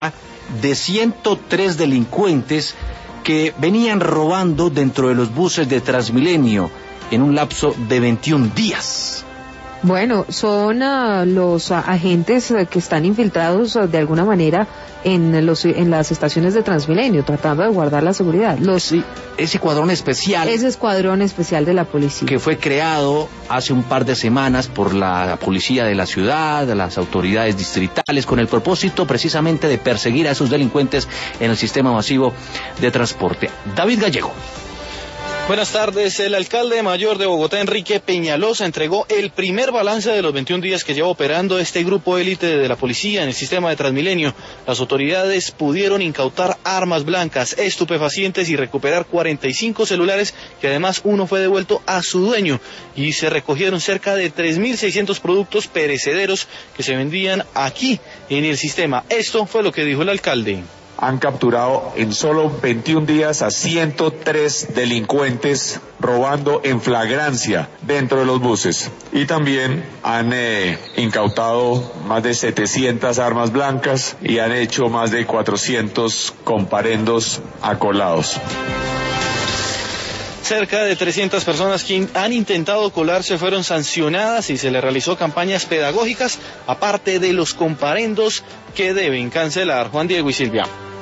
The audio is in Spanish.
de 103 delincuentes que venían robando dentro de los buses de Transmilenio en un lapso de 21 días. Bueno, son los agentes que están infiltrados de alguna manera en las estaciones de Transmilenio, tratando de guardar la seguridad. Sí, ese escuadrón especial. Ese escuadrón especial de la policía. Que fue creado hace un par de semanas por la policía de la ciudad, las autoridades distritales, con el propósito precisamente de perseguir a esos delincuentes en el sistema masivo de transporte. David Gallego. Buenas tardes. El alcalde mayor de Bogotá, Enrique Peñalosa, entregó el primer balance de los 21 días que lleva operando este grupo élite de la policía en el sistema de Transmilenio. Las autoridades pudieron incautar armas blancas, estupefacientes y recuperar 45 celulares, que además uno fue devuelto a su dueño, y se recogieron cerca de 3.600 productos perecederos que se vendían aquí en el sistema. Esto fue lo que dijo el alcalde. Han capturado en solo 21 días a 103 delincuentes robando en flagrancia dentro de los buses. Y también han incautado más de 700 armas blancas y han hecho más de 400 comparendos acolados. Cerca de 300 personas que han intentado colarse fueron sancionadas y se les realizó campañas pedagógicas, aparte de los comparendos que deben cancelar. Juan Diego y Silvia.